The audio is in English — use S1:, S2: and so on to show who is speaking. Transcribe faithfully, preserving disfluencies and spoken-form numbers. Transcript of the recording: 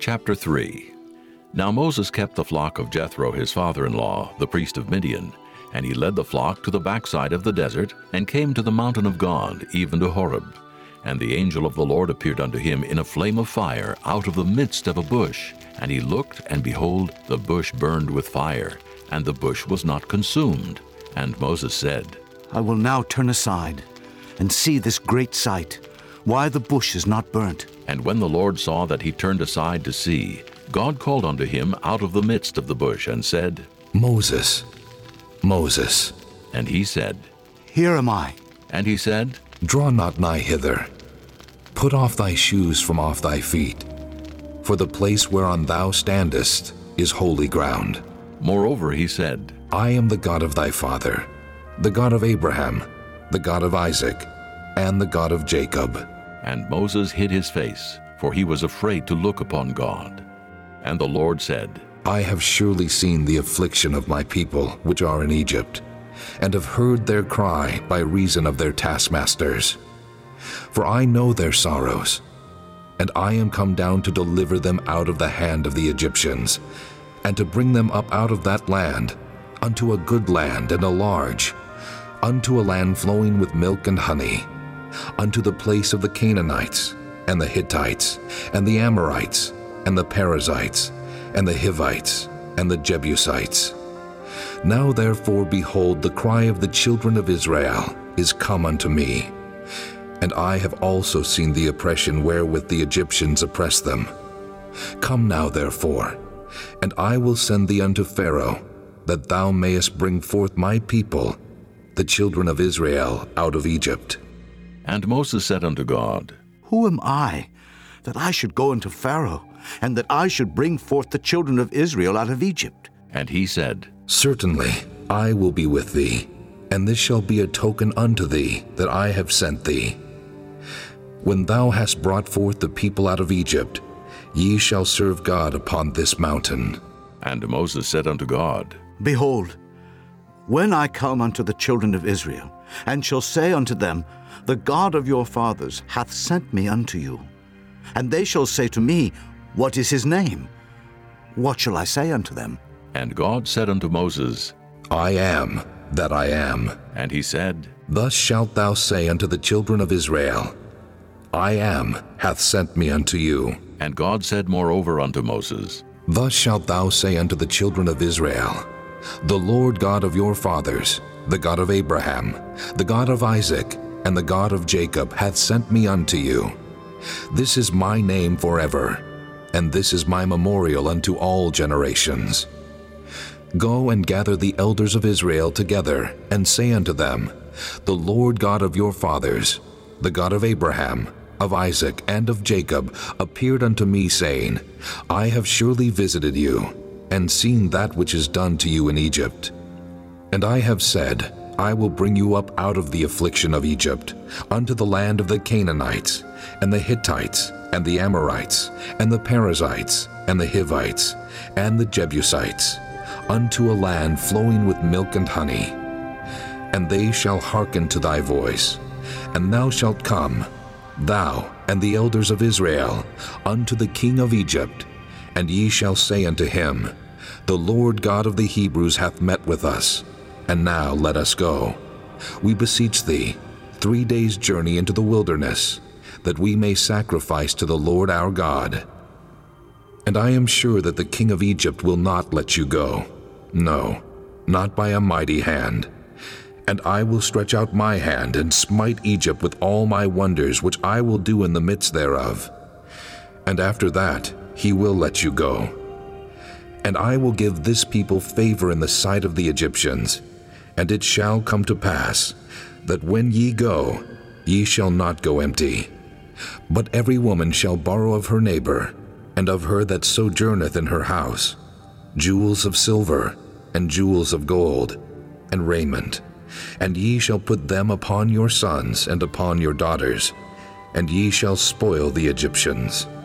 S1: Chapter three. Now Moses kept the flock of Jethro his father-in-law, the priest of Midian, and he led the flock to the backside of the desert, and came to the mountain of God, even to Horeb. And the angel of the Lord appeared unto him in a flame of fire out of the midst of a bush. And he looked, and behold, the bush burned with fire, and the bush was not consumed. And Moses said,
S2: I will now turn aside, and see this great sight, why the bush is not burnt.
S1: And when the Lord saw that he turned aside to see, God called unto him out of the midst of the bush, and said,
S3: Moses, Moses.
S1: And he said,
S2: Here am I.
S1: And he said,
S3: Draw not nigh hither. Put off thy shoes from off thy feet, for the place whereon thou standest is holy ground.
S1: Moreover he said,
S3: I am the God of thy father, the God of Abraham, the God of Isaac, and the God of Jacob.
S1: And Moses hid his face, for he was afraid to look upon God. And the Lord said,
S3: I have surely seen the affliction of my people which are in Egypt, and have heard their cry by reason of their taskmasters. For I know their sorrows, and I am come down to deliver them out of the hand of the Egyptians, and to bring them up out of that land, unto a good land and a large, unto a land flowing with milk and honey, unto the place of the Canaanites, and the Hittites, and the Amorites, and the Perizzites, and the Hivites, and the Jebusites. Now therefore, behold, the cry of the children of Israel is come unto me, and I have also seen the oppression wherewith the Egyptians oppress them. Come now therefore, and I will send thee unto Pharaoh, that thou mayest bring forth my people, the children of Israel, out of Egypt.
S1: And Moses said unto God,
S2: Who am I, that I should go unto Pharaoh, and that I should bring forth the children of Israel out of Egypt?
S1: And he said,
S3: Certainly I will be with thee, and this shall be a token unto thee that I have sent thee. When thou hast brought forth the people out of Egypt, ye shall serve God upon this mountain.
S1: And Moses said unto God,
S2: Behold, when I come unto the children of Israel, and shall say unto them, The God of your fathers hath sent me unto you, and they shall say to me, What is his name? What shall I say unto them?
S1: And God said unto Moses,
S3: I am that I am.
S1: And he said,
S3: Thus shalt thou say unto the children of Israel, I am hath sent me unto you.
S1: And God said moreover unto Moses,
S3: Thus shalt thou say unto the children of Israel, The Lord God of your fathers, the God of Abraham, the God of Isaac, and the God of Jacob hath sent me unto you. This is my name forever, and this is my memorial unto all generations. Go and gather the elders of Israel together, and say unto them, The Lord God of your fathers, the God of Abraham, of Isaac, and of Jacob, appeared unto me, saying, I have surely visited you, and seen that which is done to you in Egypt. And I have said, I will bring you up out of the affliction of Egypt, unto the land of the Canaanites, and the Hittites, and the Amorites, and the Perizzites, and the Hivites, and the Jebusites, unto a land flowing with milk and honey. And they shall hearken to thy voice, and thou shalt come, thou and the elders of Israel, unto the king of Egypt, and ye shall say unto him, The Lord God of the Hebrews hath met with us, and now let us go. We beseech thee, three days' journey into the wilderness, that we may sacrifice to the Lord our God. And I am sure that the king of Egypt will not let you go, no, not by a mighty hand. And I will stretch out my hand, and smite Egypt with all my wonders, which I will do in the midst thereof. And after that he will let you go. And I will give this people favor in the sight of the Egyptians. And it shall come to pass, that when ye go, ye shall not go empty. But every woman shall borrow of her neighbor, and of her that sojourneth in her house, jewels of silver, and jewels of gold, and raiment. And ye shall put them upon your sons and upon your daughters, and ye shall spoil the Egyptians.